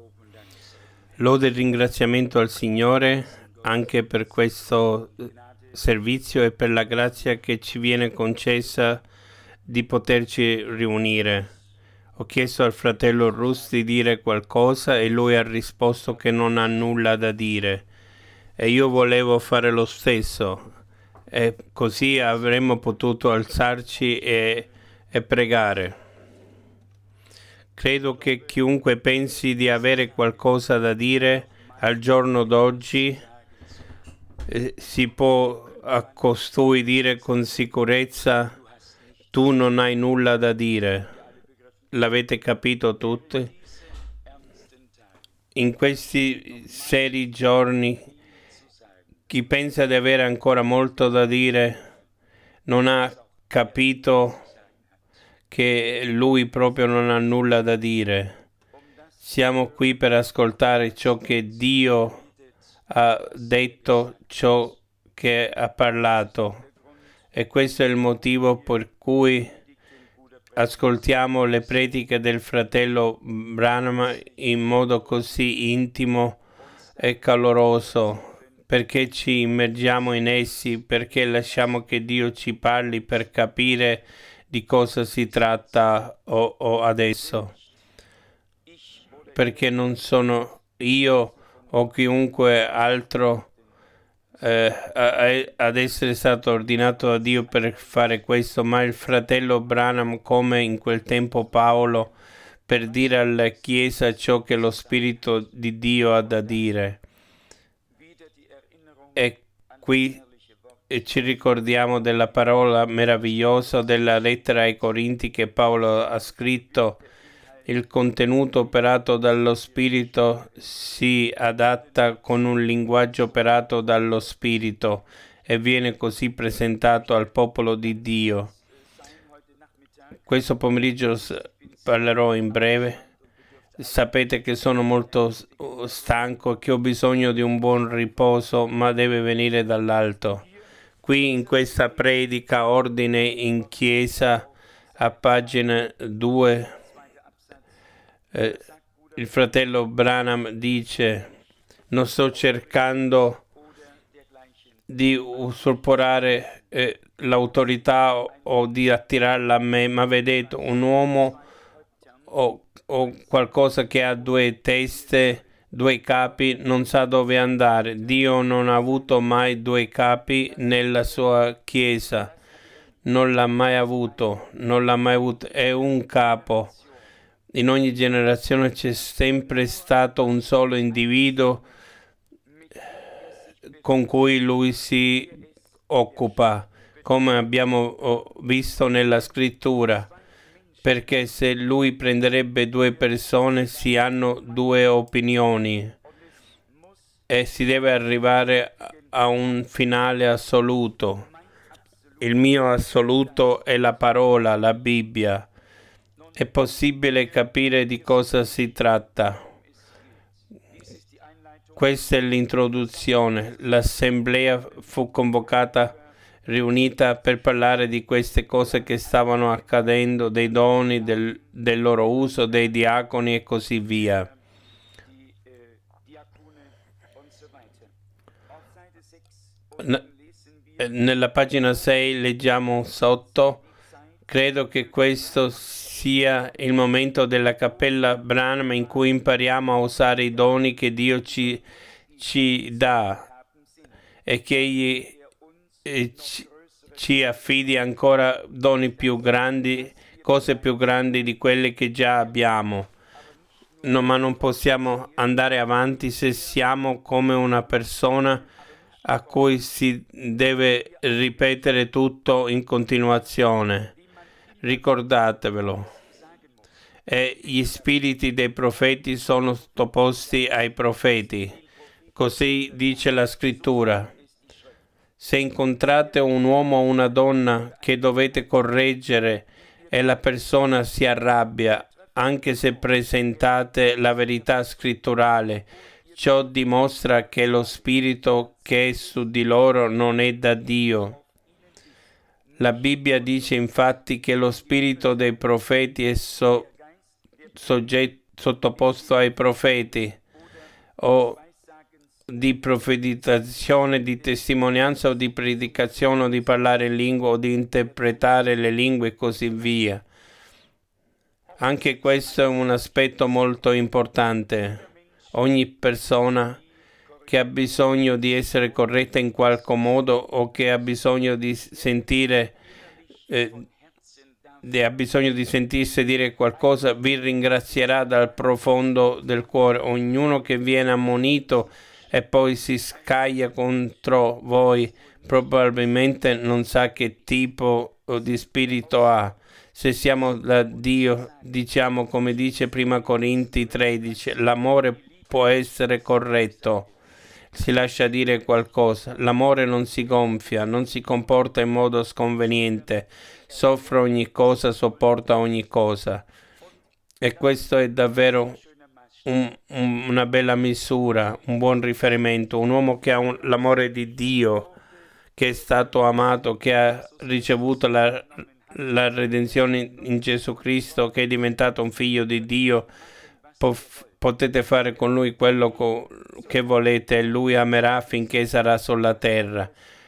Lode e ringraziamento al Signore anche per questo servizio e per la grazia che ci viene concessa di poterci riunire. Ho chiesto al fratello Rus di dire qualcosa e lui ha risposto che non ha nulla da dire. E io volevo fare lo stesso. E così avremmo potuto alzarci e pregare. Credo che chiunque pensi di avere qualcosa da dire al giorno d'oggi si può a costui dire con sicurezza: tu non hai nulla da dire. L'avete capito tutti? In questi seri giorni chi pensa di avere ancora molto da dire non ha capito che lui proprio non ha nulla da dire. Siamo qui per ascoltare ciò che Dio ha detto, ciò che ha parlato, e questo è il motivo per cui ascoltiamo le prediche del fratello Branham in modo così intimo e caloroso, perché ci immergiamo in essi, perché lasciamo che Dio ci parli per capire di cosa si tratta o adesso. Perché non sono io o chiunque altro ad essere stato ordinato da Dio per fare questo, ma il fratello Branham, come in quel tempo Paolo, per dire alla Chiesa ciò che lo Spirito di Dio ha da dire. E qui ci ricordiamo della parola meravigliosa della lettera ai Corinti che Paolo ha scritto. Il contenuto operato dallo Spirito si adatta con un linguaggio operato dallo Spirito e viene così presentato al popolo di Dio. Questo pomeriggio parlerò in breve. Sapete che sono molto stanco e che ho bisogno di un buon riposo, ma deve venire dall'alto. Qui in questa predica Ordine in Chiesa, a pagina 2, il fratello Branham dice: non sto cercando di usurpare l'autorità o di attirarla a me, ma vedete, un uomo o qualcosa che ha due teste, due capi, non sa dove andare. Dio non ha avuto mai due capi nella sua Chiesa, non l'ha mai avuto, è un capo. In ogni generazione c'è sempre stato un solo individuo con cui lui si occupa, come abbiamo visto nella scrittura, perché se lui prenderebbe due persone si hanno due opinioni e si deve arrivare a un finale assoluto. Il mio assoluto è la parola, la Bibbia. È possibile capire di cosa si tratta. Questa è l'introduzione. L'assemblea fu riunita per parlare di queste cose che stavano accadendo, dei doni, del loro uso, dei diaconi e così via. Nella pagina 6 leggiamo sotto: credo che questo sia il momento della Cappella Branham in cui impariamo a usare i doni che Dio ci dà e che Egli ci affidi ancora doni più grandi, cose più grandi di quelle che già abbiamo. No, ma non possiamo andare avanti se siamo come una persona a cui si deve ripetere tutto in continuazione. Ricordatevelo. E gli spiriti dei profeti sono sottoposti ai profeti. Così dice la scrittura. Se incontrate un uomo o una donna che dovete correggere e la persona si arrabbia, anche se presentate la verità scritturale, ciò dimostra che lo spirito che è su di loro non è da Dio. La Bibbia dice infatti che lo spirito dei profeti è sottoposto ai profeti o di profetizzazione, di testimonianza o di predicazione o di parlare in lingua o di interpretare le lingue e così via. Anche questo è un aspetto molto importante. Ogni persona che ha bisogno di essere corretta in qualche modo o che ha bisogno di sentire ha bisogno di sentirsi dire qualcosa, vi ringrazierà dal profondo del cuore. Ognuno che viene ammonito e poi si scaglia contro voi probabilmente non sa che tipo di spirito ha. Se siamo da Dio, diciamo come dice prima Corinzi 13, l'amore può essere corretto. Si lascia dire qualcosa. L'amore non si gonfia, non si comporta in modo sconveniente, soffre ogni cosa, sopporta ogni cosa. E questo è davvero una bella misura, un buon riferimento. Un uomo che ha l'amore di Dio, che è stato amato, che ha ricevuto la redenzione in Gesù Cristo, che è diventato un figlio di Dio, potete fare con lui quello che volete e lui amerà finché sarà sulla terra.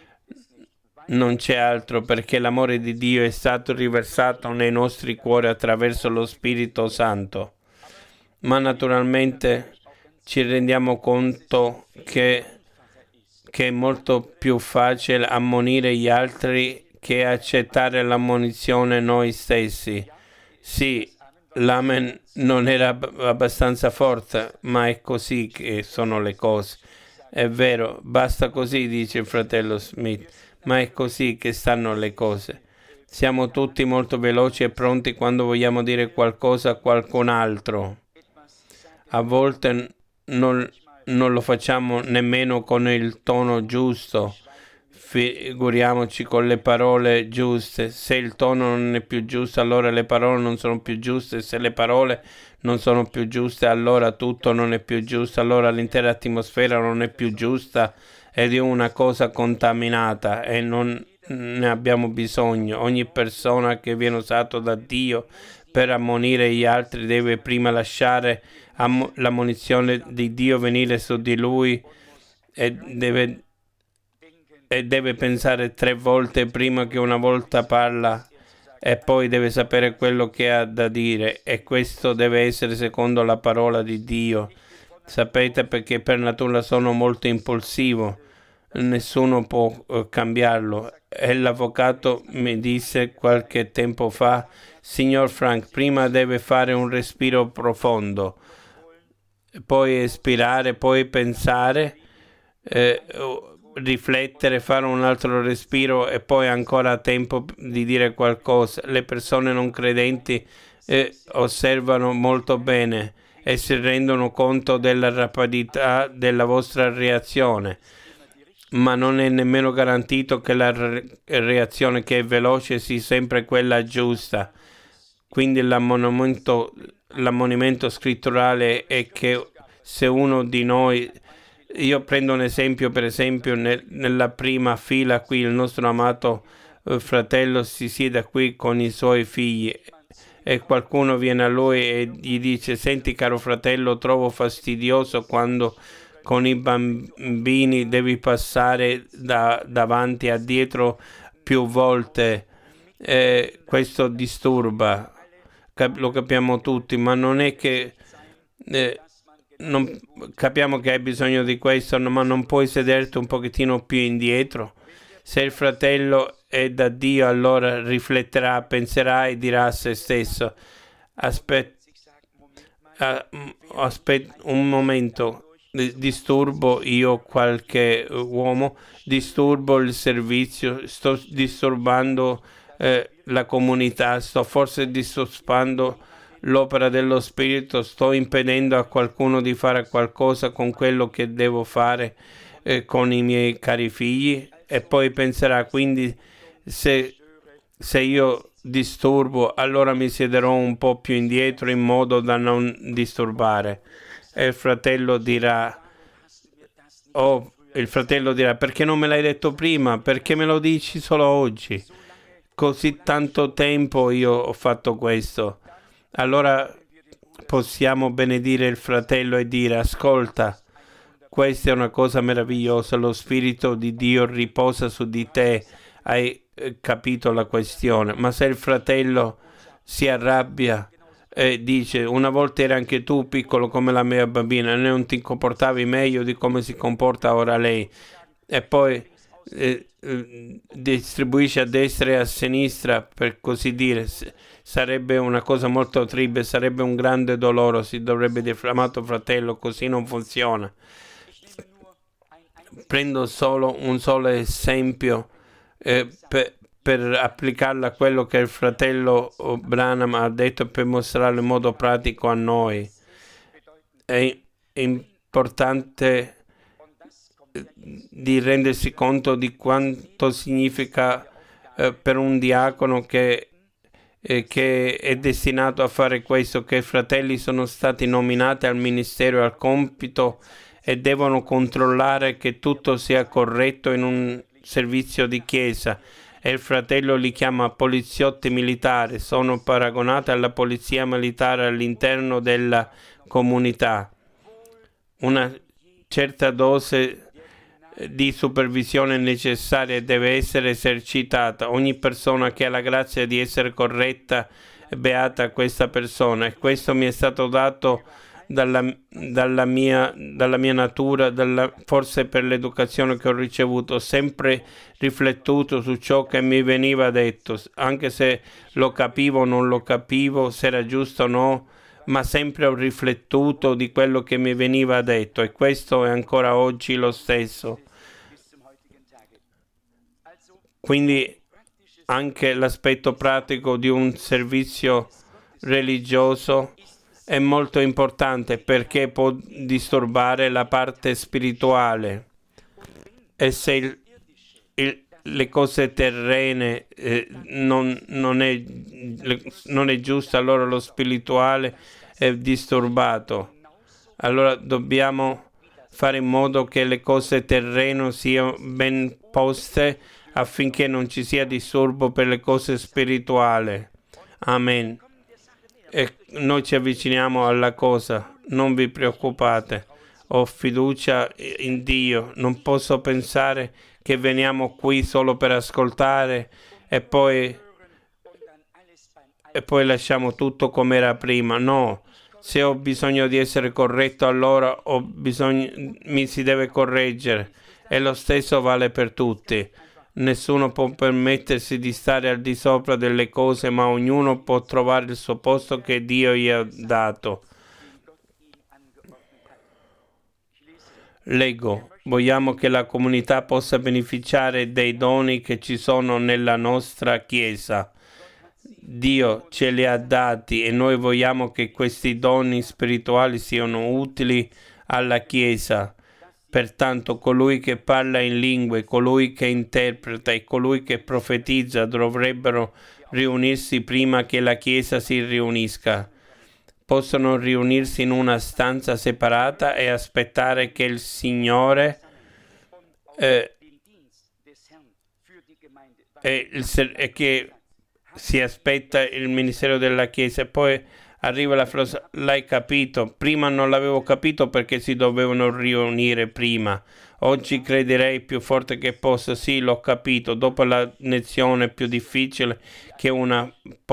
Non c'è altro, perché l'amore di Dio è stato riversato nei nostri cuori attraverso lo Spirito Santo. Ma naturalmente ci rendiamo conto che è molto più facile ammonire gli altri che accettare l'ammonizione noi stessi. Sì, l'amen non era abbastanza forte, ma è così che sono le cose. È vero, basta così, dice il fratello Smith, ma è così che stanno le cose. Siamo tutti molto veloci e pronti quando vogliamo dire qualcosa a qualcun altro. A volte non lo facciamo nemmeno con il tono giusto. Figuriamoci con le parole giuste. Se il tono non è più giusto, allora le parole non sono più giuste. Se le parole non sono più giuste, allora tutto non è più giusto. Allora l'intera atmosfera non è più giusta ed è una cosa contaminata e non ne abbiamo bisogno. Ogni persona che viene usato da Dio per ammonire gli altri deve prima lasciare l'ammonizione di Dio venire su di lui e deve pensare 3 volte prima che una volta parla e poi deve sapere quello che ha da dire, e questo deve essere secondo la parola di Dio. Sapete, perché per natura sono molto impulsivo, nessuno può cambiarlo. E l'avvocato mi disse qualche tempo fa: signor Frank, prima deve fare un respiro profondo, poi espirare, poi pensare, riflettere, fare un altro respiro e poi ancora tempo di dire qualcosa. Le persone non credenti osservano molto bene e si rendono conto della rapidità della vostra reazione, ma non è nemmeno garantito che la reazione che è veloce sia sempre quella giusta. Quindi l'ammonimento scritturale è che se uno di noi, io prendo un esempio, per esempio nella prima fila qui il nostro amato fratello si siede qui con i suoi figli e qualcuno viene a lui e gli dice: senti caro fratello, trovo fastidioso quando con i bambini devi passare davanti a dietro più volte, questo disturba. Lo capiamo tutti, ma non è che non capiamo che hai bisogno di questo, ma non puoi sederti un pochettino più indietro. Se il fratello è da Dio, allora rifletterà, penserà e dirà a se stesso: aspetta un momento, disturbo io qualche uomo, disturbo il servizio, sto disturbando la comunità, sto forse disturbando l'opera dello Spirito, sto impedendo a qualcuno di fare qualcosa con quello che devo fare con i miei cari figli. E poi penserà: quindi se io disturbo, allora mi siederò un po' più indietro in modo da non disturbare. E il fratello dirà: perché non me l'hai detto prima? Perché me lo dici solo oggi? Così tanto tempo io ho fatto questo. Allora possiamo benedire il fratello e dire: ascolta, questa è una cosa meravigliosa, lo Spirito di Dio riposa su di te, hai capito la questione. Ma se il fratello si arrabbia e dice: una volta eri anche tu piccolo come la mia bambina, non ti comportavi meglio di come si comporta ora lei, e poi distribuisce a destra e a sinistra, per così dire, sarebbe una cosa molto triste, sarebbe un grande dolore, si dovrebbe dire: amato fratello, così non funziona. Prendo solo un solo esempio per applicarlo a quello che il fratello Branham ha detto, per mostrarlo in modo pratico a noi. È importante di rendersi conto di quanto significa per un diacono che è destinato a fare questo, che i fratelli sono stati nominati al ministero e al compito e devono controllare che tutto sia corretto in un servizio di chiesa. E il fratello li chiama poliziotti militari, sono paragonati alla polizia militare all'interno della comunità. Una certa dose di supervisione necessaria deve essere esercitata. Ogni persona che ha la grazia di essere corretta, beata questa persona, e questo mi è stato dato dalla mia natura, forse per l'educazione che ho ricevuto. Ho sempre riflettuto su ciò che mi veniva detto, anche se lo capivo o non lo capivo, se era giusto o no, ma sempre ho riflettuto di quello che mi veniva detto, e questo è ancora oggi lo stesso. Quindi anche l'aspetto pratico di un servizio religioso è molto importante, perché può disturbare la parte spirituale, e se le cose terrene non è giusto, allora lo spirituale è disturbato. Allora dobbiamo fare in modo che le cose terrene siano ben poste, affinché non ci sia disturbo per le cose spirituali. Amen. E noi ci avviciniamo alla cosa, non vi preoccupate, ho fiducia in Dio, non posso pensare che veniamo qui solo per ascoltare e poi lasciamo tutto come era prima. No, se ho bisogno di essere corretto, allora mi si deve correggere, e lo stesso vale per tutti. Nessuno può permettersi di stare al di sopra delle cose, ma ognuno può trovare il suo posto che Dio gli ha dato. Leggo: vogliamo che la comunità possa beneficiare dei doni che ci sono nella nostra Chiesa. Dio ce li ha dati e noi vogliamo che questi doni spirituali siano utili alla Chiesa. Pertanto colui che parla in lingue, colui che interpreta e colui che profetizza dovrebbero riunirsi prima che la Chiesa si riunisca. Possono riunirsi in una stanza separata e aspettare che il Signore e che si aspetta il ministero della Chiesa. E poi arriva la frase: l'hai capito? Prima non l'avevo capito perché si dovevano riunire prima. Oggi crederei più forte che possa. Sì, l'ho capito. Dopo la lezione più difficile che una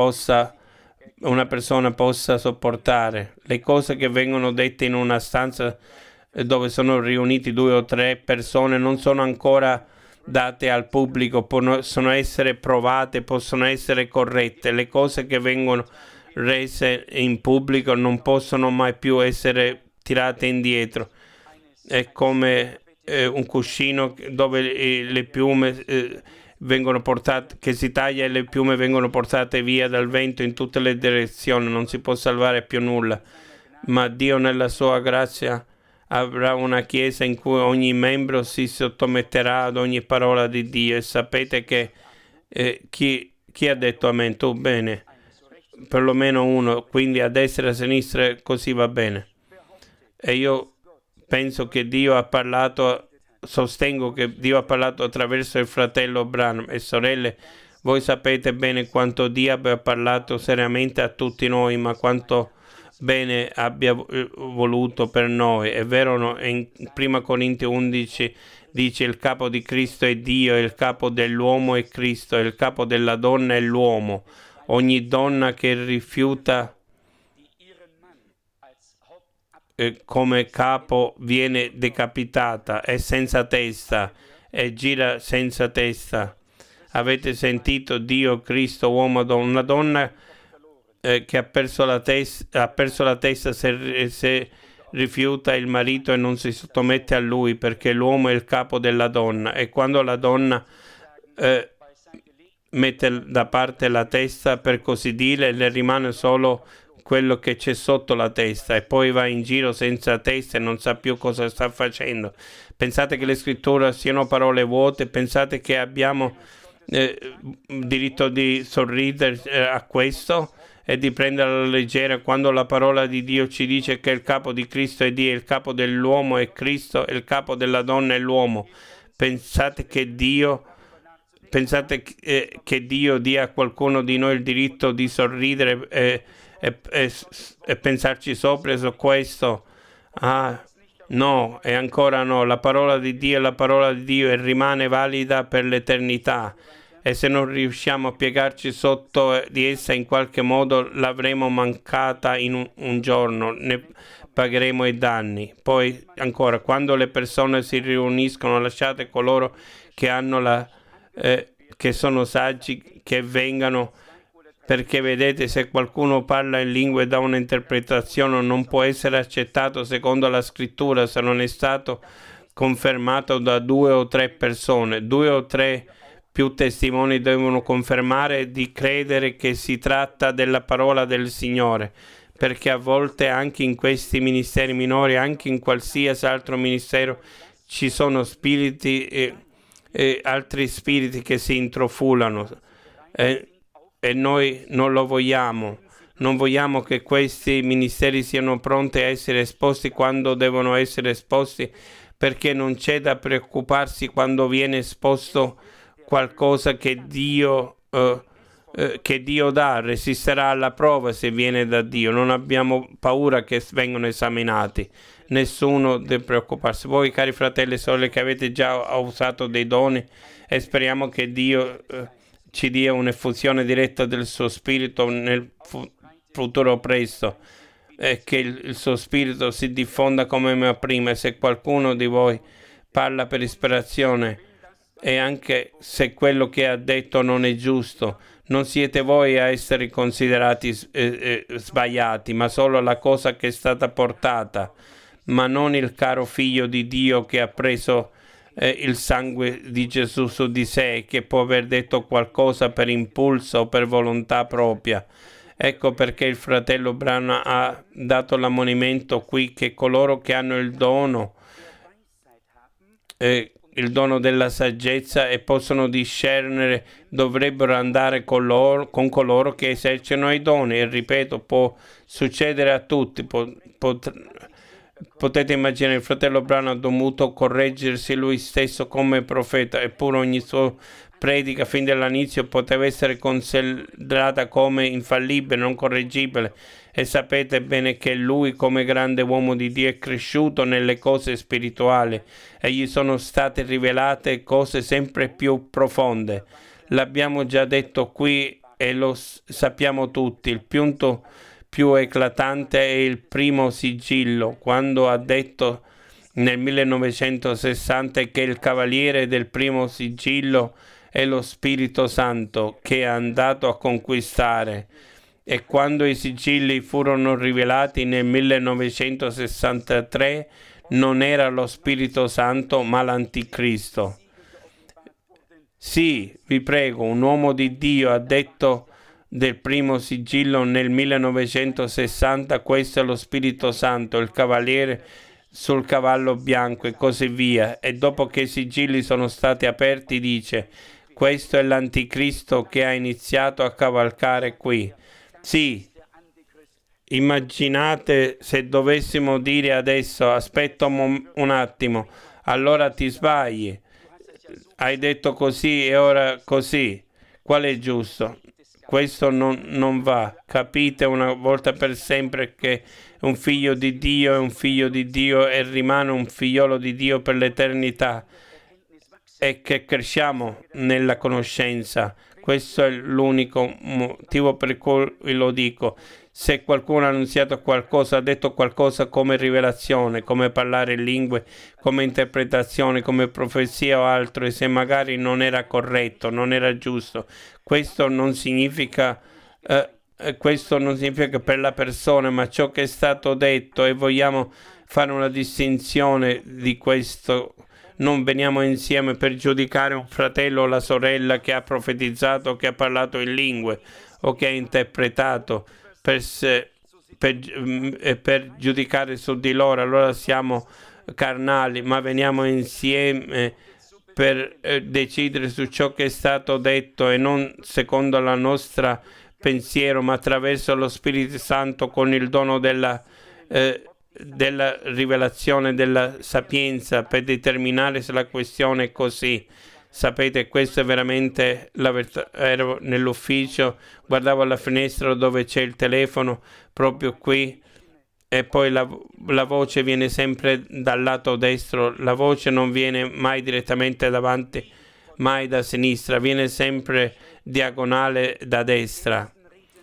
persona possa sopportare. Le cose che vengono dette in una stanza dove sono riuniti 2 o 3 persone non sono ancora date al pubblico, possono essere provate, possono essere corrette. Le cose che vengono rese in pubblico non possono mai più essere tirate indietro. È come un cuscino dove le piume vengono portate, che si taglia e le piume vengono portate via dal vento in tutte le direzioni, non si può salvare più nulla. Ma Dio nella sua grazia avrà una Chiesa in cui ogni membro si sottometterà ad ogni parola di Dio. E sapete che chi ha detto amen? Tu? Bene, perlomeno uno, quindi a destra e a sinistra, così va bene. E io penso che Dio ha parlato, sostengo che Dio ha parlato attraverso il fratello Branham. E sorelle, voi sapete bene quanto Dio abbia parlato seriamente a tutti noi, ma quanto bene abbia voluto per noi. È vero, no? In 1 Corinzi 11 dice il capo di Cristo è Dio, il capo dell'uomo è Cristo, il capo della donna è l'uomo. Ogni donna che rifiuta come capo viene decapitata, è senza testa e gira senza testa. Avete sentito Dio, Cristo, uomo, una donna che ha perso la testa se rifiuta il marito e non si sottomette a lui, perché l'uomo è il capo della donna, e quando la donna mette da parte la testa, per così dire, le rimane solo quello che c'è sotto la testa, e poi va in giro senza testa e non sa più cosa sta facendo. Pensate che le scritture siano parole vuote? Pensate che abbiamo diritto di sorridere a questo e di prendere alla leggera quando la parola di Dio ci dice che il capo di Cristo è Dio, il capo dell'uomo è Cristo, il capo della donna è l'uomo? Pensate che Dio dia a qualcuno di noi il diritto di sorridere e pensarci sopra su questo? Ah, no, e ancora no. La parola di Dio è la parola di Dio e rimane valida per l'eternità. E se non riusciamo a piegarci sotto di essa in qualche modo, l'avremo mancata in un giorno, ne pagheremo i danni. Poi ancora, quando le persone si riuniscono, lasciate coloro che hanno che sono saggi che vengano, perché vedete, se qualcuno parla in lingue e dà un'interpretazione non può essere accettato secondo la scrittura se non è stato confermato da 2 o 3 persone. 2 o 3 più testimoni devono confermare di credere che si tratta della parola del Signore, perché a volte anche in questi ministeri minori, anche in qualsiasi altro ministero, ci sono spiriti e altri spiriti che si intrufulano, e noi non lo vogliamo. Non vogliamo che questi ministeri siano pronti a essere esposti quando devono essere esposti, perché non c'è da preoccuparsi quando viene esposto qualcosa che Dio dà, resisterà alla prova se viene da Dio. Non abbiamo paura che vengano esaminati. Nessuno deve preoccuparsi. Voi, cari fratelli e sorelle, che avete già usato dei doni, e speriamo che Dio ci dia un'effusione diretta del suo spirito nel futuro presto, e che il suo spirito si diffonda come prima. E se qualcuno di voi parla per ispirazione, e anche se quello che ha detto non è giusto, non siete voi a essere considerati sbagliati, ma solo la cosa che è stata portata, ma non il caro figlio di Dio che ha preso il sangue di Gesù su di sé, che può aver detto qualcosa per impulso o per volontà propria. Ecco perché il fratello Branham ha dato l'ammonimento qui che coloro che hanno il dono della saggezza e possono discernere dovrebbero andare con coloro che esercitano i doni. E ripeto, può succedere a tutti. Potete immaginare, il fratello Branham ha dovuto correggersi lui stesso come profeta, eppure ogni sua predica fin dall'inizio poteva essere considerata come infallibile, non correggibile. E sapete bene che lui, come grande uomo di Dio, è cresciuto nelle cose spirituali e gli sono state rivelate cose sempre più profonde. L'abbiamo già detto qui e lo sappiamo tutti. Il punto più eclatante è il primo sigillo, quando ha detto nel 1960 che il cavaliere del primo sigillo è lo Spirito Santo che è andato a conquistare. E quando i sigilli furono rivelati nel 1963 non era lo Spirito Santo ma l'Anticristo. Sì, vi prego, un uomo di Dio ha detto del primo sigillo nel 1960, questo è lo Spirito Santo, il cavaliere sul cavallo bianco e così via. E dopo che i sigilli sono stati aperti dice: questo è l'Anticristo che ha iniziato a cavalcare qui. Sì, immaginate se dovessimo dire adesso: aspetta un attimo, allora ti sbagli, hai detto così e ora così. Qual è giusto? questo non va. Capite una volta per sempre che un figlio di Dio è un figlio di Dio e rimane un figliolo di Dio per l'eternità, e che cresciamo nella conoscenza. Questo è l'unico motivo per cui lo dico. Se qualcuno ha annunziato qualcosa, ha detto qualcosa come rivelazione, come parlare in lingue, come interpretazione, come profezia o altro, e se magari non era corretto, non era giusto, questo non significa che per la persona, ma ciò che è stato detto, e vogliamo fare una distinzione di questo. Non veniamo insieme per giudicare un fratello o la sorella che ha profetizzato, che ha parlato in lingue o che ha interpretato per giudicare su di loro. Allora siamo carnali, ma veniamo insieme per decidere su ciò che è stato detto, e non secondo la nostra pensiero, ma attraverso lo Spirito Santo, con il dono della rivelazione, della sapienza, per determinare se la questione è così. Sapete, questo è veramente la verità. Ero nell'ufficio, guardavo alla finestra dove c'è il telefono, proprio qui, e poi la voce viene sempre dal lato destro. La voce non viene mai direttamente davanti, mai da sinistra, viene sempre diagonale da destra.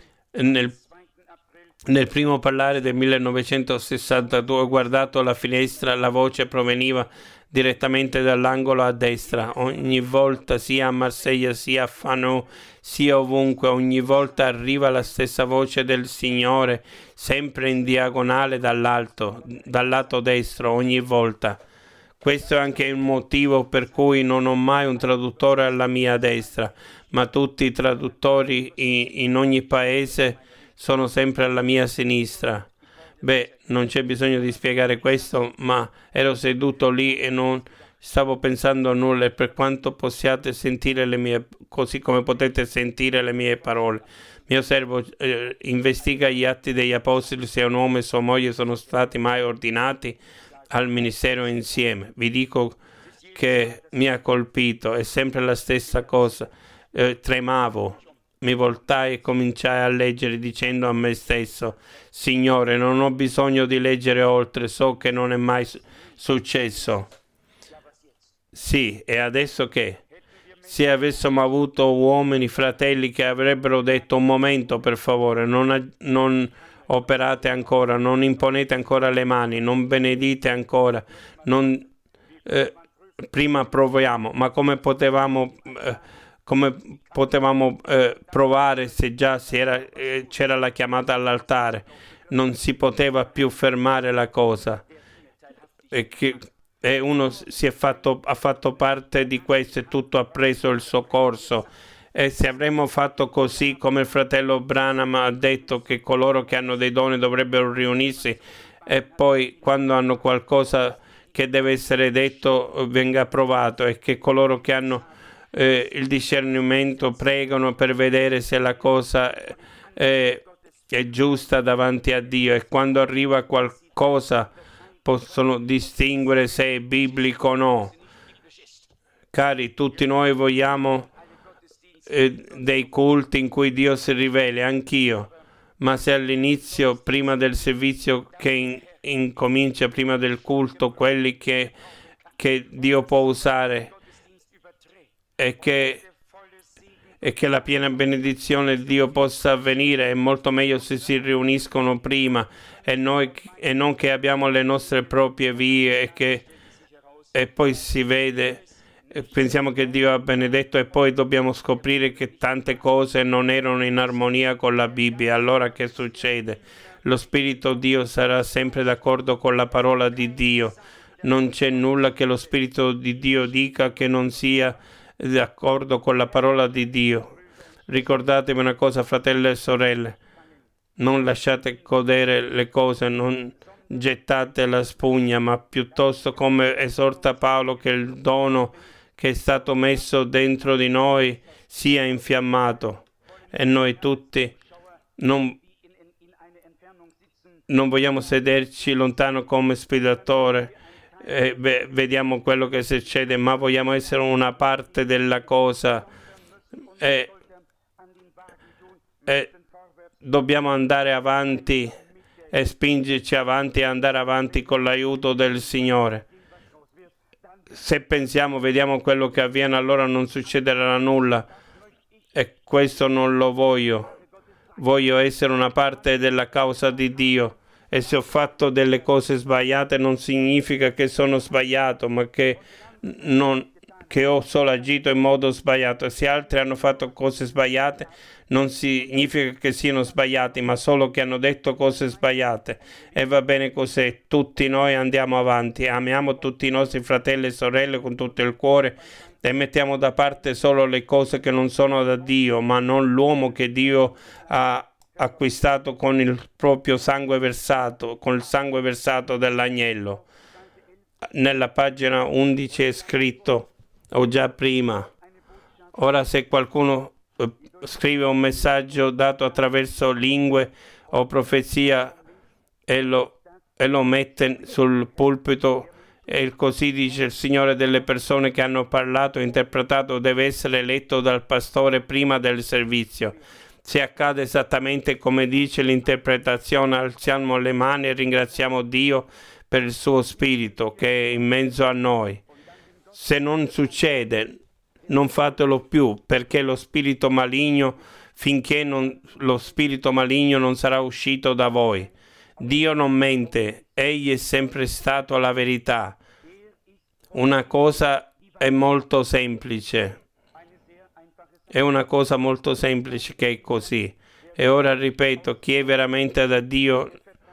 Nel primo parlare del 1962 ho guardato la finestra, la voce proveniva direttamente dall'angolo a destra. Ogni volta, sia a Marsiglia, sia a Fano, sia ovunque, ogni volta arriva la stessa voce del Signore, sempre in diagonale dall'alto, dal lato destro, ogni volta. Questo è anche il motivo per cui non ho mai un traduttore alla mia destra, ma tutti i traduttori in ogni paese sono sempre alla mia sinistra. Beh, non c'è bisogno di spiegare questo, ma ero seduto lì e non stavo pensando a nulla, e per quanto possiate sentire le mie, così come potete sentire le mie parole. Mio servo investiga gli atti degli apostoli, se un uomo e sua moglie sono stati mai ordinati al ministero insieme. Vi dico che mi ha colpito, è sempre la stessa cosa. Tremavo. Mi voltai e cominciai a leggere, dicendo a me stesso: Signore, non ho bisogno di leggere oltre, so che non è mai successo. Sì, e adesso che? Se avessimo avuto uomini, fratelli, che avrebbero detto: un momento, per favore, non operate ancora, non imponete ancora le mani, non benedite ancora, prima proviamo. Ma come potevamo provare se già c'era la chiamata all'altare? Non si poteva più fermare la cosa. E uno ha fatto parte di questo, e tutto ha preso il suo corso. E se avremmo fatto così, come il fratello Branham ha detto, che coloro che hanno dei doni dovrebbero riunirsi, e poi quando hanno qualcosa che deve essere detto venga approvato, e che coloro che hanno il discernimento pregano per vedere se la cosa è giusta davanti a Dio, e quando arriva qualcosa possono distinguere se è biblico o no. Cari, tutti noi vogliamo dei culti in cui Dio si riveli, anch'io, ma se all'inizio, prima del servizio che incomincia, prima del culto, quelli che Dio può usare, e che la piena benedizione di Dio possa avvenire, è molto meglio se si riuniscono prima, e non che abbiamo le nostre proprie vie, e poi si vede, pensiamo che Dio ha benedetto, e poi dobbiamo scoprire che tante cose non erano in armonia con la Bibbia. Allora che succede? Lo Spirito Dio sarà sempre d'accordo con la parola di Dio. Non c'è nulla che lo Spirito di Dio dica che non sia d'accordo con la parola di Dio. Ricordatevi una cosa, fratelli e sorelle: non lasciate godere le cose, non gettate la spugna, ma piuttosto, come esorta Paolo, che il dono che è stato messo dentro di noi sia infiammato. E noi tutti non vogliamo sederci lontano come spettatori. Vediamo quello che succede, ma vogliamo essere una parte della cosa. e dobbiamo andare avanti e spingerci avanti e andare avanti con l'aiuto del Signore. Se pensiamo, vediamo quello che avviene, allora non succederà nulla, e questo non lo voglio. Voglio essere una parte della causa di Dio, e se ho fatto delle cose sbagliate non significa che sono sbagliato, ma che ho solo agito in modo sbagliato. Se altri hanno fatto cose sbagliate non significa che siano sbagliati, ma solo che hanno detto cose sbagliate, e va bene così. Tutti noi andiamo avanti, amiamo tutti i nostri fratelli e sorelle con tutto il cuore e mettiamo da parte solo le cose che non sono da Dio, ma non l'uomo che Dio ha acquistato con il proprio sangue versato, con il sangue versato dell'agnello. Nella pagina 11 è scritto, o già prima, ora se qualcuno scrive un messaggio dato attraverso lingue o profezia e lo mette sul pulpito, e così dice il Signore, delle persone che hanno parlato e interpretato deve essere letto dal pastore prima del servizio. Se accade esattamente come dice l'interpretazione, alziamo le mani e ringraziamo Dio per il suo spirito che è in mezzo a noi. Se non succede, non fatelo più, perché lo spirito maligno, finché lo spirito maligno non sarà uscito da voi. Dio non mente, egli è sempre stato la verità. Una cosa è molto semplice. È una cosa molto semplice che è così. E ora ripeto, chi è veramente da Dio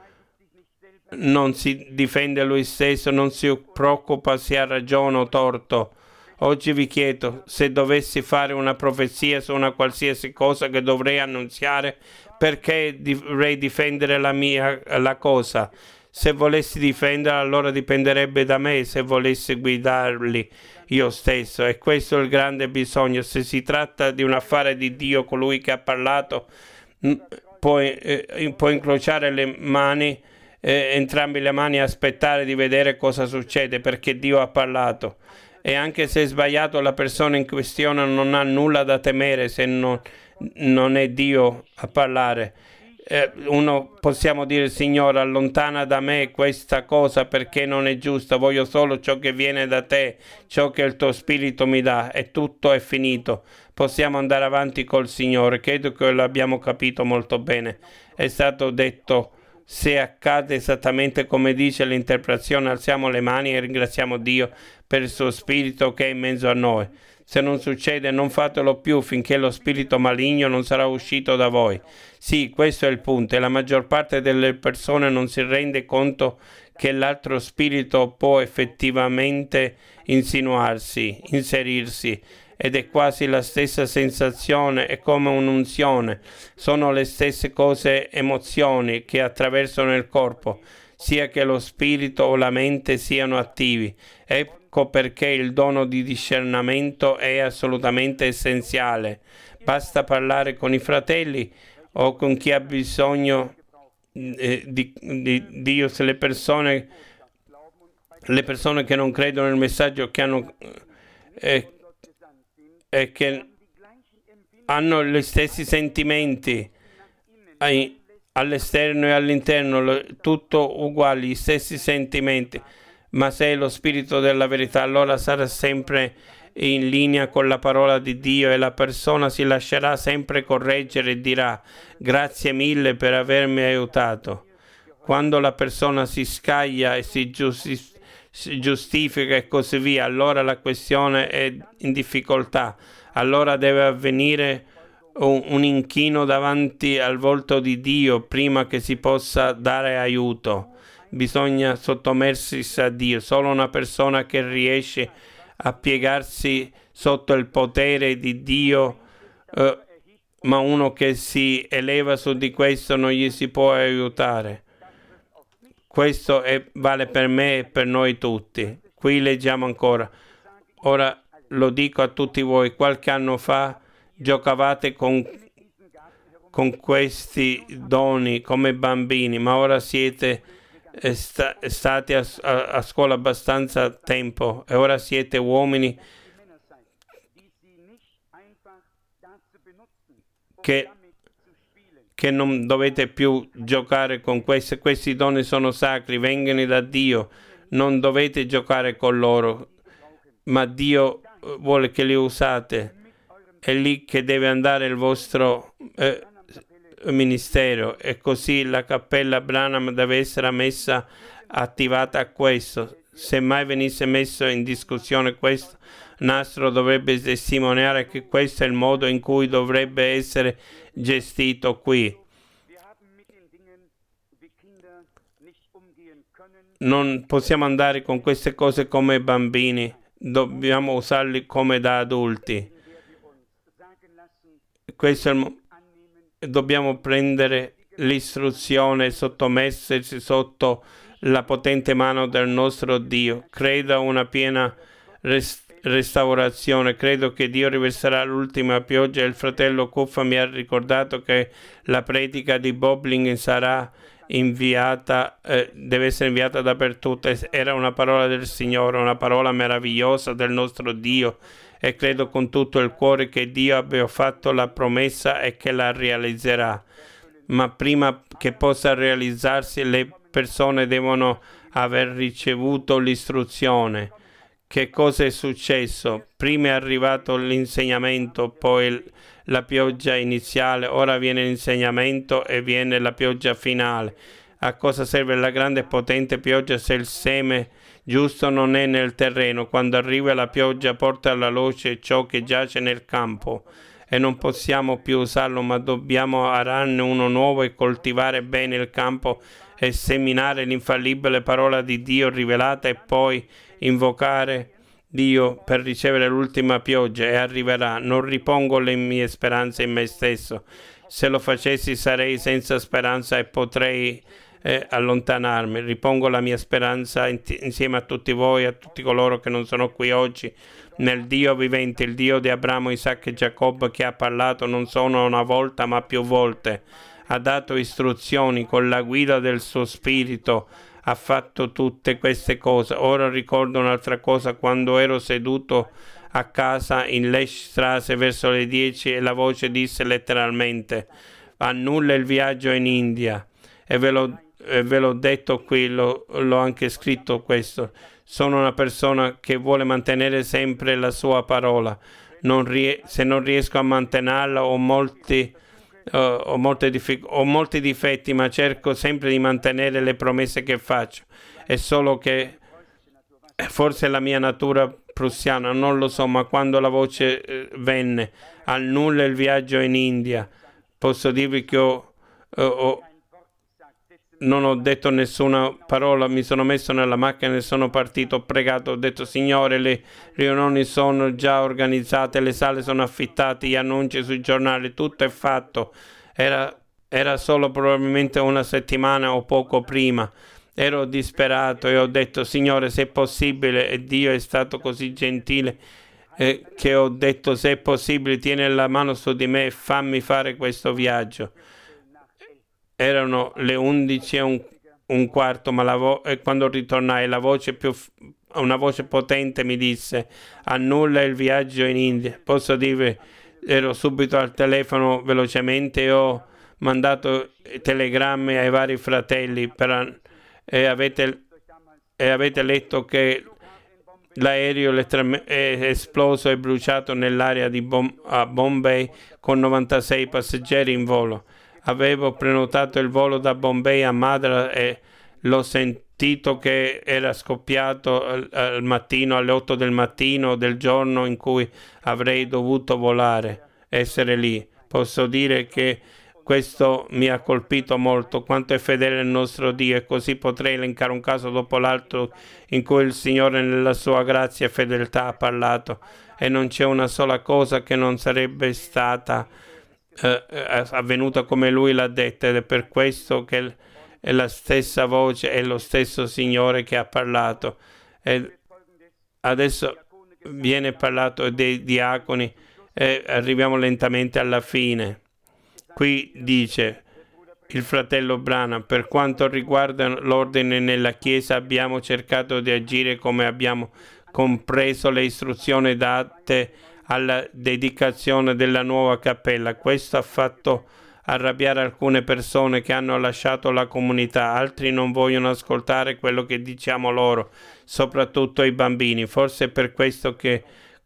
non si difende lui stesso, non si preoccupa se ha ragione o torto. Oggi vi chiedo, se dovessi fare una profezia su una qualsiasi cosa che dovrei annunziare, perché dovrei difendere la cosa? Se volessi difenderla, allora dipenderebbe da me, se volessi guidarli io stesso. E questo è il grande bisogno. Se si tratta di un affare di Dio, colui che ha parlato può incrociare le mani, entrambe le mani, e aspettare di vedere cosa succede, perché Dio ha parlato. E anche se è sbagliato, la persona in questione non ha nulla da temere se non è Dio a parlare. Possiamo dire, Signore, allontana da me questa cosa perché non è giusta, voglio solo ciò che viene da te, ciò che il tuo spirito mi dà, e tutto è finito. Possiamo andare avanti col Signore. Credo che l'abbiamo capito molto bene. È stato detto, se accade esattamente come dice l'interpretazione, alziamo le mani e ringraziamo Dio per il suo spirito che è in mezzo a noi. Se non succede, non fatelo più finché lo spirito maligno non sarà uscito da voi. Sì, questo è il punto, e la maggior parte delle persone non si rende conto che l'altro spirito può effettivamente inserirsi, ed è quasi la stessa sensazione, è come un'unzione. Sono le stesse cose, emozioni che attraversano il corpo, sia che lo spirito o la mente siano attivi. Ecco perché il dono di discernimento è assolutamente essenziale. Basta parlare con i fratelli o con chi ha bisogno di Dio. Se le persone che non credono nel messaggio, che hanno che hanno gli stessi sentimenti all'esterno e all'interno, tutto uguali, gli stessi sentimenti, ma se è lo spirito della verità, allora sarà sempre in linea con la parola di Dio, e la persona si lascerà sempre correggere e dirà: grazie mille per avermi aiutato. Quando la persona si scaglia e si giustifica e così via, allora la questione è in difficoltà. Allora deve avvenire un inchino davanti al volto di Dio prima che si possa dare aiuto. Bisogna sottomettersi a Dio. Solo una persona che riesce a piegarsi sotto il potere di Dio, ma uno che si eleva su di questo, non gli si può aiutare. Questo vale per me e per noi tutti. Qui leggiamo ancora. Ora lo dico a tutti voi, qualche anno fa giocavate con questi doni come bambini, ma ora siete stati a scuola abbastanza tempo, e ora siete uomini che che non dovete più giocare con questi doni sono sacri, vengono da Dio, non dovete giocare con loro, ma Dio vuole che li usate. È lì che deve andare il vostro ministero, e così la cappella Branham deve essere attivata a questo. Se mai venisse messo in discussione questo, Nastro dovrebbe testimoniare che questo è il modo in cui dovrebbe essere gestito qui. Non possiamo andare con queste cose come bambini, dobbiamo usarli come da adulti. Questo è dobbiamo prendere l'istruzione, sottomettersi sotto la potente mano del nostro Dio. Credo a una piena restaurazione, credo che Dio riverserà l'ultima pioggia. Il fratello Cuffa mi ha ricordato che la predica di Bobling sarà inviata, deve essere inviata dappertutto. Era una parola del Signore, una parola meravigliosa del nostro Dio, e credo con tutto il cuore che Dio abbia fatto la promessa e che la realizzerà. Ma prima che possa realizzarsi, le persone devono aver ricevuto l'istruzione. Che cosa è successo? Prima è arrivato l'insegnamento, poi la pioggia iniziale, ora viene l'insegnamento e viene la pioggia finale. A cosa serve la grande e potente pioggia se il seme giusto non è nel terreno? Quando arriva la pioggia porta alla luce ciò che giace nel campo, e non possiamo più usarlo, ma dobbiamo ararne uno nuovo e coltivare bene il campo e seminare l'infallibile parola di Dio rivelata, e poi invocare Dio per ricevere l'ultima pioggia, e arriverà. Non ripongo le mie speranze in me stesso. Se lo facessi sarei senza speranza e potrei allontanarmi. Ripongo la mia speranza insieme a tutti voi, a tutti coloro che non sono qui oggi, nel Dio vivente, il Dio di Abramo, Isacco e Giacobbe, che ha parlato non solo una volta ma più volte, ha dato istruzioni con la guida del suo spirito, ha fatto tutte queste cose. Ora ricordo un'altra cosa: quando ero seduto a casa in Leschstrasse verso le 10 e la voce disse letteralmente: annulla il viaggio in India. E ve l'ho detto qui, l'ho anche scritto questo. Sono una persona che vuole mantenere sempre la sua parola. Se non riesco a mantenerla, ho molti difetti, ma cerco sempre di mantenere le promesse che faccio. È solo che forse la mia natura prussiana, non lo so, ma quando la voce venne: annulla il viaggio in India, posso dirvi che non ho detto nessuna parola, mi sono messo nella macchina e sono partito, ho pregato, ho detto: Signore, le riunioni sono già organizzate, le sale sono affittate, gli annunci sui giornali, tutto è fatto. Era solo probabilmente una settimana o poco prima. Ero disperato e ho detto: Signore, se è possibile, e Dio è stato così gentile che ho detto: se è possibile, tieni la mano su di me e fammi fare questo viaggio. Erano le 11 e un quarto, ma quando ritornai una voce potente mi disse: annulla il viaggio in India. Posso dire, ero subito al telefono velocemente e ho mandato telegrammi ai vari fratelli e avete letto che l'aereo è esploso e bruciato nell'area a Bombay con 96 passeggeri in volo. Avevo prenotato il volo da Bombay a Madras e l'ho sentito che era scoppiato al mattino, alle 8 del mattino del giorno in cui avrei dovuto essere lì. Posso dire che questo mi ha colpito molto, quanto è fedele il nostro Dio, e così potrei elencare un caso dopo l'altro in cui il Signore nella sua grazia e fedeltà ha parlato, e non c'è una sola cosa che non sarebbe stata avvenuta come Lui l'ha detta, ed è per questo che è la stessa voce, è lo stesso Signore che ha parlato. E adesso viene parlato dei diaconi e arriviamo lentamente alla fine. Qui dice il fratello Branham: per quanto riguarda l'ordine nella Chiesa, abbiamo cercato di agire come abbiamo compreso le istruzioni date alla dedicazione della nuova cappella. Questo ha fatto arrabbiare alcune persone che hanno lasciato la comunità, altri non vogliono ascoltare quello che diciamo loro, soprattutto i bambini. Forse per questo che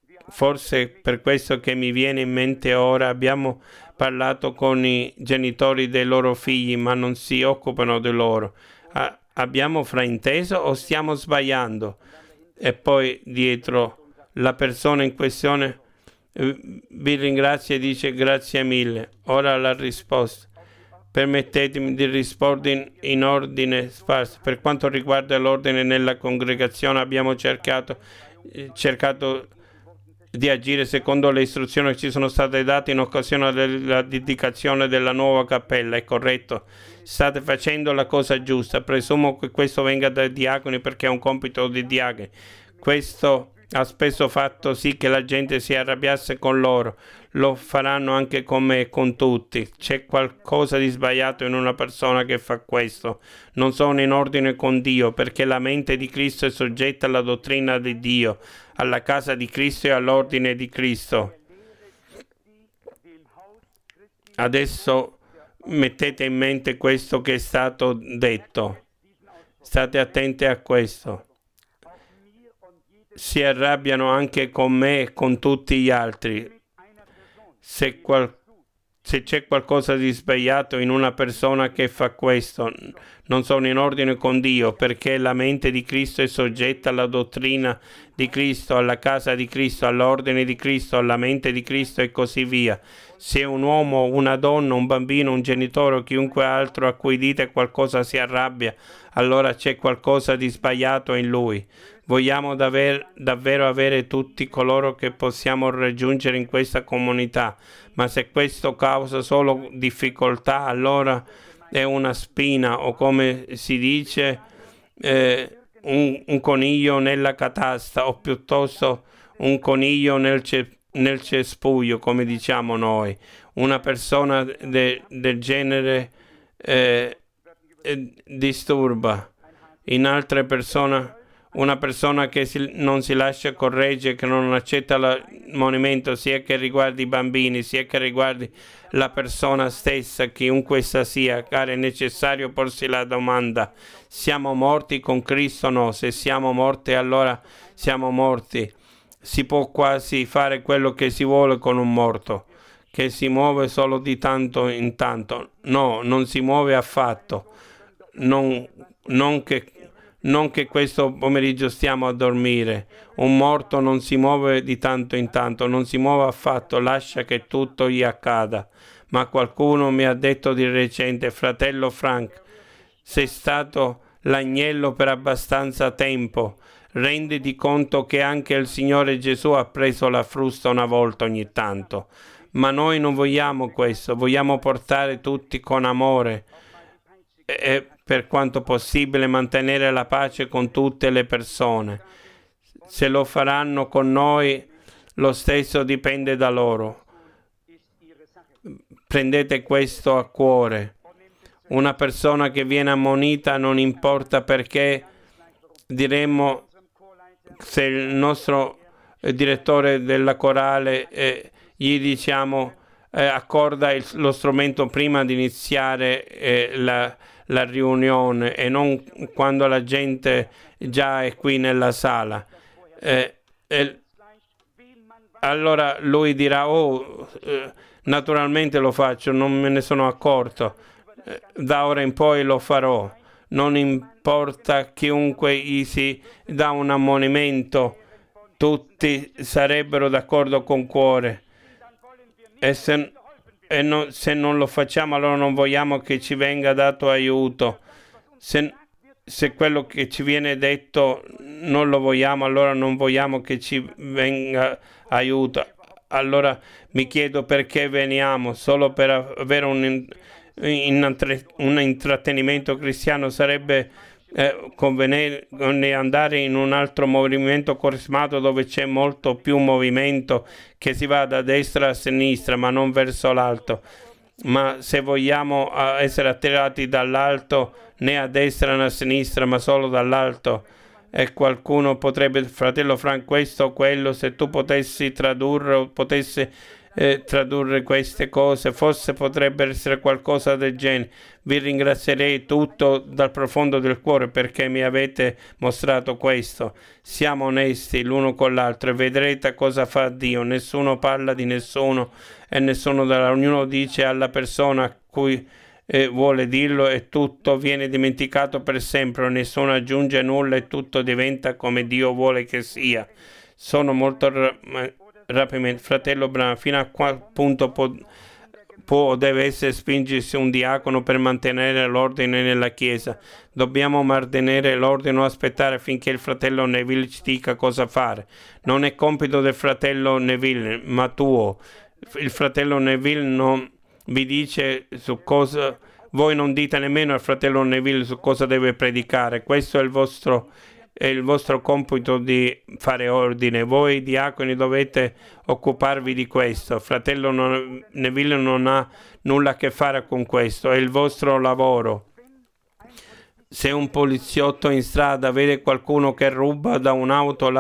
mi viene in mente ora, abbiamo parlato con i genitori dei loro figli, ma non si occupano di loro. Abbiamo frainteso o stiamo sbagliando? E poi dietro la persona in questione vi ringrazia e dice grazie mille. Ora la risposta. Permettetemi di rispondere in ordine sparso. Per quanto riguarda l'ordine nella congregazione, abbiamo cercato di agire secondo le istruzioni che ci sono state date in occasione della dedicazione della nuova cappella. È corretto, state facendo la cosa giusta. Presumo che questo venga dai diaconi perché è un compito dei diaconi. Questo ha spesso fatto sì che la gente si arrabbiasse con loro. Lo faranno anche con me e con tutti. C'è qualcosa di sbagliato in una persona che fa questo. Non sono in ordine con Dio, perché la mente di Cristo è soggetta alla dottrina di Dio, alla casa di Cristo e all'ordine di Cristo. Adesso mettete in mente questo che è stato detto. State attenti a questo. Si arrabbiano anche con me e con tutti gli altri. Se c'è qualcosa di sbagliato in una persona che fa questo, non sono in ordine con Dio, perché la mente di Cristo è soggetta alla dottrina di Cristo, alla casa di Cristo, all'ordine di Cristo, alla mente di Cristo e così via. Se un uomo, una donna, un bambino, un genitore o chiunque altro a cui dite qualcosa si arrabbia, allora c'è qualcosa di sbagliato in lui. Vogliamo davvero avere tutti coloro che possiamo raggiungere in questa comunità, ma se questo causa solo difficoltà, allora è una spina o, come si dice, un coniglio nella catasta, o piuttosto un coniglio nel cespuglio, come diciamo noi. Una persona del genere disturba in altre persone. Una persona che non si lascia correggere, che non accetta l'ammonimento, sia che riguardi i bambini, sia che riguardi la persona stessa, chiunque essa sia. Caro, è necessario porsi la domanda: siamo morti con Cristo o no? Se siamo morti, allora siamo morti. Si può quasi fare quello che si vuole con un morto, che si muove solo di tanto in tanto. No, non si muove affatto. Non che questo pomeriggio stiamo a dormire. Un morto non si muove di tanto in tanto, non si muove affatto, lascia che tutto gli accada. Ma qualcuno mi ha detto di recente: fratello Frank, sei stato l'agnello per abbastanza tempo. Renditi conto che anche il Signore Gesù ha preso la frusta una volta ogni tanto. Ma noi non vogliamo questo, vogliamo portare tutti con amore e per quanto possibile mantenere la pace con tutte le persone. Se lo faranno con noi, lo stesso dipende da loro. Prendete questo a cuore. Una persona che viene ammonita, non importa perché, diremmo, se il nostro direttore della corale gli diciamo accorda lo strumento prima di iniziare la riunione e non quando la gente già è qui nella sala. Allora lui dirà: naturalmente lo faccio, non me ne sono accorto, da ora in poi lo farò. Non importa chiunque gli si dà un ammonimento, tutti sarebbero d'accordo con cuore. Se non lo facciamo, allora non vogliamo che ci venga dato aiuto. Se quello che ci viene detto non lo vogliamo, allora non vogliamo che ci venga aiuto. Allora mi chiedo perché veniamo, solo per avere un intrattenimento cristiano. Sarebbe convenire andare in un altro movimento carismatico dove c'è molto più movimento, che si va da destra a sinistra ma non verso l'alto. Ma se vogliamo essere attirati dall'alto, né a destra né a sinistra ma solo dall'alto, e qualcuno potrebbe: fratello Frank, questo o quello, se tu potessi tradurre o potessi tradurre queste cose, forse potrebbe essere qualcosa del genere. Vi ringrazierei tutto dal profondo del cuore perché mi avete mostrato questo. Siamo onesti l'uno con l'altro e vedrete cosa fa Dio. Nessuno parla di nessuno e ognuno dice alla persona a cui vuole dirlo e tutto viene dimenticato per sempre, nessuno aggiunge nulla e tutto diventa come Dio vuole che sia. Sono molto rapidamente, fratello Branham, fino a qual punto può o deve essere spingersi un diacono per mantenere l'ordine nella Chiesa? Dobbiamo mantenere l'ordine o aspettare finché il fratello Neville ci dica cosa fare? Non è compito del fratello Neville, ma tuo. Il fratello Neville non vi dice su cosa, voi non dite nemmeno al fratello Neville su cosa deve predicare. Questo è il vostro compito di fare ordine. Voi diaconi dovete occuparvi di questo. Fratello Neville non ha nulla a che fare con questo, è il vostro lavoro. Se un poliziotto in strada vede qualcuno che ruba da un'auto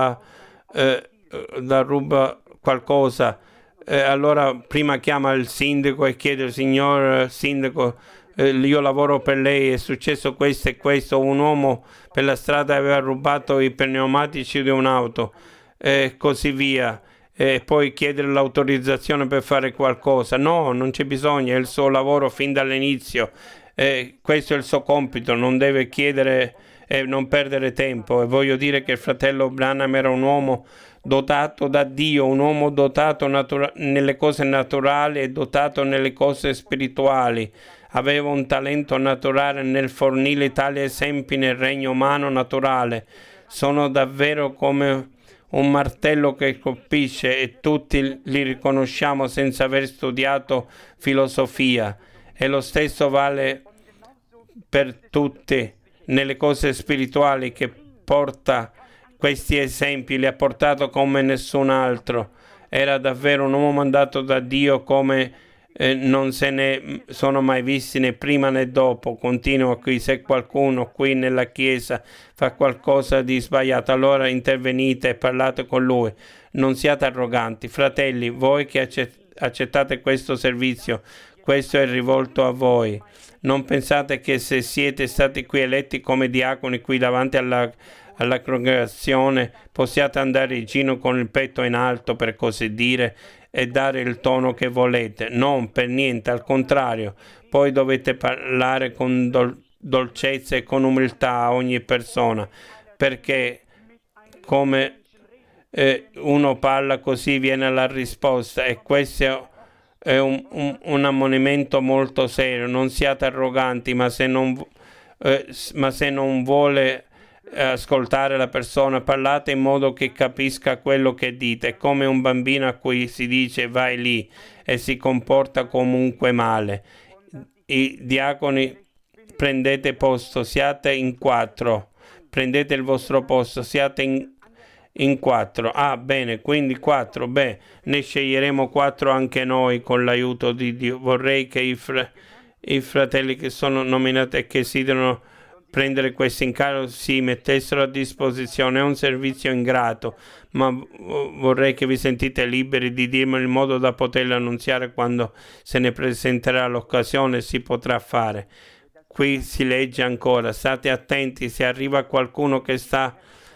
ruba qualcosa, allora prima chiama il sindaco e chiede: signor sindaco, io lavoro per lei, è successo questo e questo, un uomo per la strada aveva rubato i pneumatici di un'auto e così via, e poi chiedere l'autorizzazione per fare qualcosa. No, non c'è bisogno, è il suo lavoro fin dall'inizio, questo è il suo compito, non deve chiedere e non perdere tempo. E voglio dire che il fratello Branham era un uomo dotato da Dio, un uomo dotato nelle cose naturali e dotato nelle cose spirituali. Aveva un talento naturale nel fornire tali esempi nel regno umano naturale. Sono davvero come un martello che colpisce e tutti li riconosciamo senza aver studiato filosofia. E lo stesso vale per tutti nelle cose spirituali, che porta questi esempi, li ha portato come nessun altro. Era davvero un uomo mandato da Dio come non se ne sono mai visti né prima né dopo. Continua qui: se qualcuno qui nella Chiesa fa qualcosa di sbagliato, allora intervenite e parlate con lui. Non siate arroganti. Fratelli, voi che accettate questo servizio, questo è rivolto a voi. Non pensate che se siete stati qui eletti come diaconi qui davanti alla congregazione possiate andare in giro con il petto in alto, per così dire, e dare il tono che volete. Non, per niente, al contrario. Poi dovete parlare con dolcezza e con umiltà a ogni persona, perché come uno parla così viene la risposta, e questo è un ammonimento molto serio. Non siate arroganti, ma se non vuole ascoltare la persona, parlate in modo che capisca quello che dite. È come un bambino a cui si dice vai lì e si comporta comunque male. I diaconi, prendete posto, siate in 4, prendete il vostro posto, siate in 4. Ah, bene, quindi 4, beh, ne sceglieremo 4 anche noi con l'aiuto di Dio. Vorrei che i fratelli che sono nominati e che si devono prendere questo incarico si mettessero a disposizione. È un servizio ingrato, ma vorrei che vi sentite liberi di dirmelo in modo da poterlo annunziare quando se ne presenterà l'occasione. Si potrà fare. Qui si legge ancora: state attenti, se arriva qualcuno che sta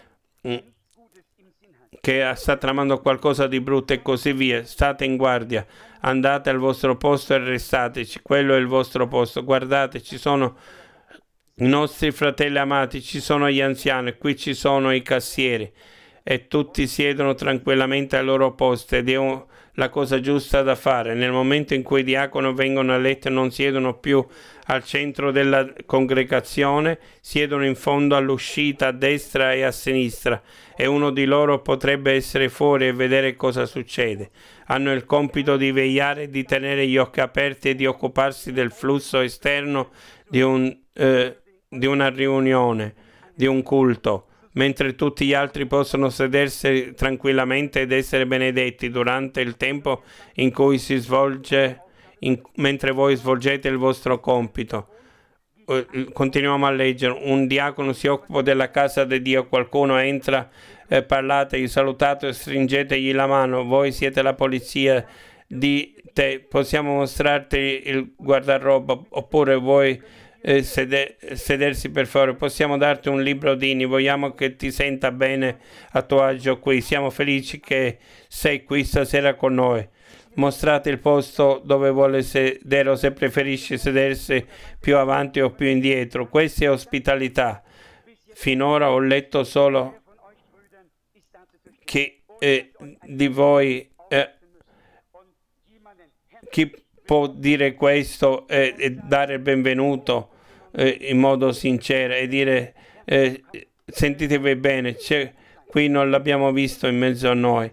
tramando qualcosa di brutto e così via, state in guardia, andate al vostro posto e restateci. Quello è il vostro posto. Guardate, ci sono i nostri fratelli amati, ci sono gli anziani, qui ci sono i cassieri e tutti siedono tranquillamente al loro posto, ed è la cosa giusta da fare. Nel momento in cui i diaconi vengono eletti non siedono più al centro della congregazione, siedono in fondo all'uscita a destra e a sinistra, e uno di loro potrebbe essere fuori e vedere cosa succede. Hanno il compito di vegliare, di tenere gli occhi aperti e di occuparsi del flusso esterno di una riunione, di un culto, mentre tutti gli altri possono sedersi tranquillamente ed essere benedetti durante il tempo in cui si svolge, mentre voi svolgete il vostro compito. Continuiamo a leggere. Un diacono si occupa della casa di Dio. Qualcuno entra, parlate, salutate e stringetegli la mano. Voi siete la polizia di te. Possiamo mostrarti il guardaroba, oppure vuoi sedersi per favore? Possiamo darti un libro Dini, vogliamo che ti senta bene a tuo agio qui. Siamo felici che sei qui stasera con noi. Mostrate il posto dove vuole sedere o se preferisci sedersi più avanti o più indietro. Questa è ospitalità. Finora ho letto solo che di voi chi può dire questo e dare il benvenuto in modo sincero e dire sentitevi bene, qui non l'abbiamo visto in mezzo a noi.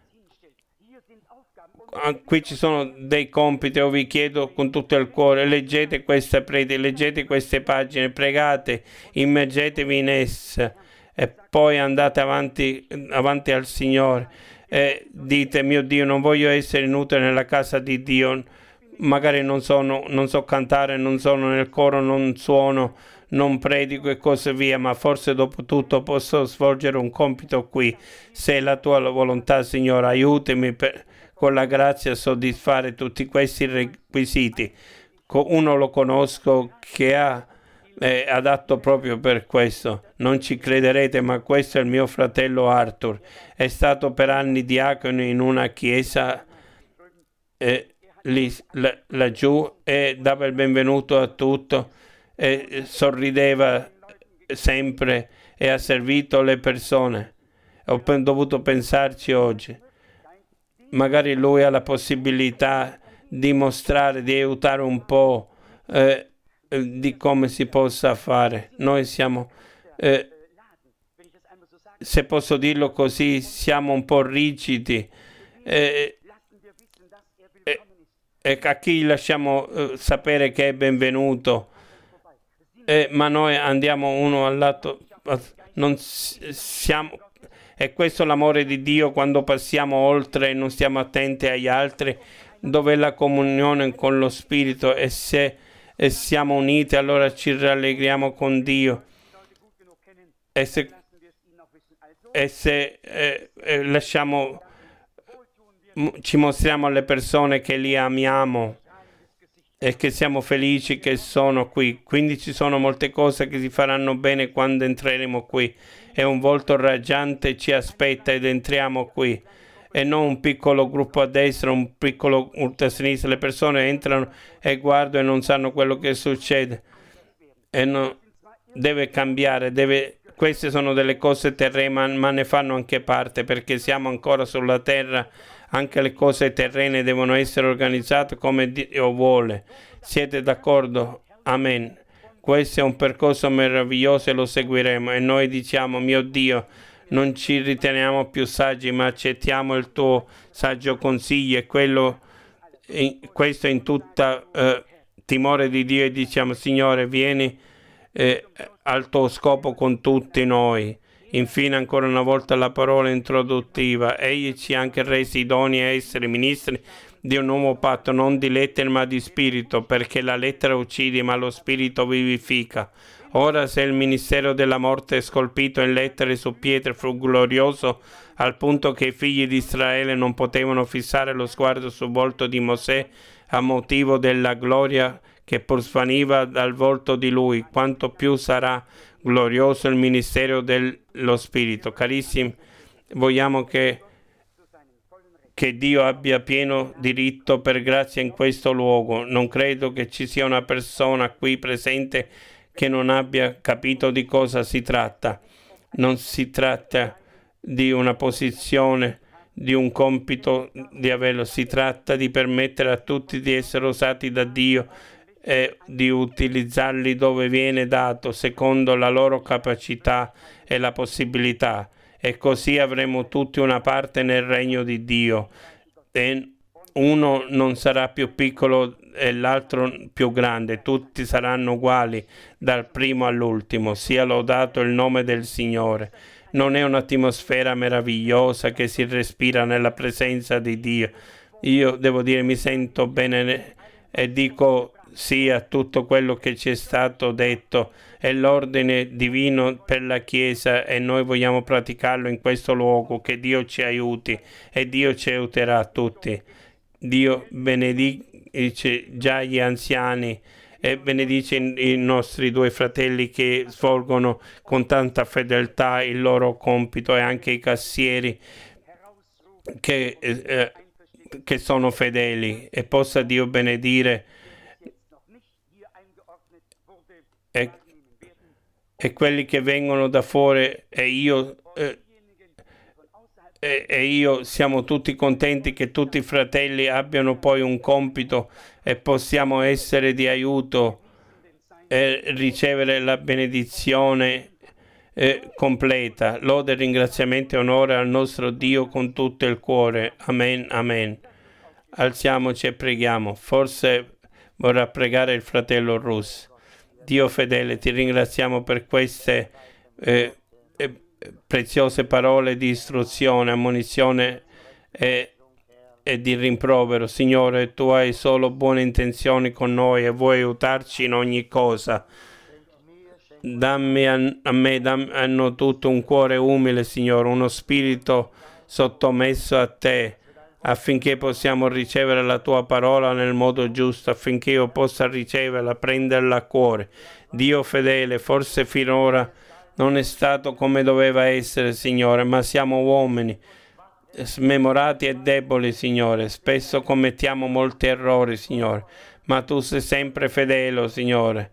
Qui ci sono dei compiti, io vi chiedo con tutto il cuore, leggete questa predica, leggete queste pagine, pregate, immergetevi in essa e poi andate avanti al Signore e dite: mio Dio, non voglio essere inutile nella casa di Dio, magari non so cantare, non sono nel coro, non suono, non predico e così via, ma forse dopo tutto posso svolgere un compito qui. Se è la tua volontà, Signore, aiutami con la grazia a soddisfare tutti questi requisiti. Uno lo conosco che è adatto proprio per questo. Non ci crederete, ma questo è il mio fratello Arthur. È stato per anni diacono in una chiesa laggiù e dava il benvenuto a tutto e sorrideva sempre e ha servito le persone. Ho dovuto pensarci oggi. Magari lui ha la possibilità di mostrare, di aiutare un po' di come si possa fare. Noi siamo, se posso dirlo così, siamo un po' rigidi e a chi lasciamo sapere che è benvenuto, ma noi andiamo uno al lato, non siamo. E questo è l'amore di Dio quando passiamo oltre e non stiamo attenti agli altri, dove è la comunione con lo Spirito e se siamo uniti allora ci rallegriamo con Dio e se lasciamo, ci mostriamo alle persone che li amiamo e che siamo felici che sono qui. Quindi ci sono molte cose che si faranno bene quando entreremo qui. E un volto raggiante ci aspetta ed entriamo qui. E non un piccolo gruppo a destra, un piccolo a sinistra. Le persone entrano e guardano e non sanno quello che succede. E deve cambiare, queste sono delle cose terrene, ma ne fanno anche parte, perché siamo ancora sulla terra. Anche le cose terrene devono essere organizzate come Dio vuole. Siete d'accordo? Amen. Questo è un percorso meraviglioso e lo seguiremo. E noi diciamo: mio Dio, non ci riteniamo più saggi, ma accettiamo il tuo saggio consiglio e questo in tutta timore di Dio, e diciamo: Signore, vieni al tuo scopo con tutti noi. Infine, ancora una volta la parola introduttiva. Egli ci ha anche resi idonei a essere ministri di un nuovo patto, non di lettere ma di spirito, perché la lettera uccide ma lo spirito vivifica. Ora, se il ministero della morte scolpito in lettere su pietre fu glorioso al punto che i figli di Israele non potevano fissare lo sguardo sul volto di Mosè a motivo della gloria che pur svaniva dal volto di lui, quanto più sarà glorioso il ministero dello Spirito. Carissimi, vogliamo che Dio abbia pieno diritto per grazia in questo luogo. Non credo che ci sia una persona qui presente che non abbia capito di cosa si tratta. Non si tratta di una posizione, di un compito di averlo, si tratta di permettere a tutti di essere usati da Dio e di utilizzarli dove viene dato, secondo la loro capacità e la possibilità. E così avremo tutti una parte nel regno di Dio. E uno non sarà più piccolo e l'altro più grande, tutti saranno uguali dal primo all'ultimo. Sia lodato il nome del Signore. Non è un'atmosfera meravigliosa che si respira nella presenza di Dio? Io devo dire, mi sento bene e dico sì a tutto quello che ci è stato detto. È l'ordine divino per la Chiesa e noi vogliamo praticarlo in questo luogo. Che Dio ci aiuti e Dio ci aiuterà a tutti. Dio benedice già gli anziani e benedice i nostri due fratelli che svolgono con tanta fedeltà il loro compito, e anche i cassieri che sono fedeli, e possa Dio benedire e quelli che vengono da fuori, e io siamo tutti contenti che tutti i fratelli abbiano poi un compito e possiamo essere di aiuto e ricevere la benedizione completa. Lode, ringraziamento e onore al nostro Dio con tutto il cuore. Amen, amen. Alziamoci e preghiamo. Forse vorrà pregare il fratello Rus. Dio fedele, ti ringraziamo per queste preziose parole di istruzione, ammonizione e di rimprovero. Signore, tu hai solo buone intenzioni con noi e vuoi aiutarci in ogni cosa. Dammi a me, hanno tutto un cuore umile, Signore, uno spirito sottomesso a te, affinché possiamo ricevere la tua parola nel modo giusto, affinché io possa riceverla, prenderla a cuore. Dio fedele, forse finora non è stato come doveva essere, Signore, ma siamo uomini smemorati e deboli, Signore. Spesso commettiamo molti errori, Signore, ma tu sei sempre fedele, Signore.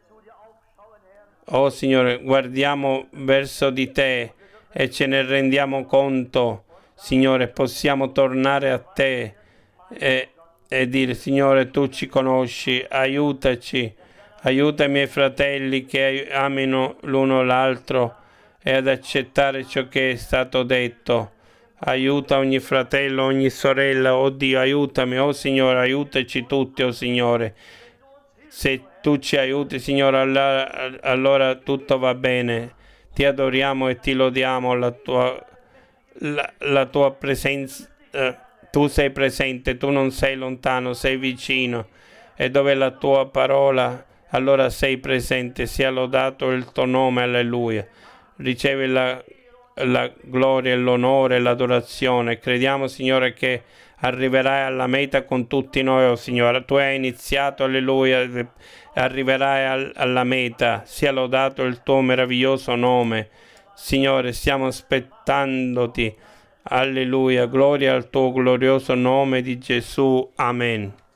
Oh Signore, guardiamo verso di te e ce ne rendiamo conto, Signore, possiamo tornare a te e dire, Signore, tu ci conosci, aiutaci, aiuta i miei fratelli che amino l'uno l'altro e ad accettare ciò che è stato detto. Aiuta ogni fratello, ogni sorella, oh Dio, aiutami, oh Signore, aiutaci tutti, oh Signore. Se tu ci aiuti, Signore, allora tutto va bene. Ti adoriamo e ti lodiamo, la tua presenza. Tu sei presente, tu non sei lontano, sei vicino. E dove è la tua parola, allora sei presente. Sia lodato il tuo nome, alleluia. Ricevi la gloria, l'onore e l'adorazione. Crediamo, Signore, che arriverai alla meta con tutti noi, oh Signore. Tu hai iniziato, alleluia, arriverai alla meta. Sia lodato il tuo meraviglioso nome. Signore, stiamo aspettandoti. Alleluia, gloria al tuo glorioso nome di Gesù. Amen.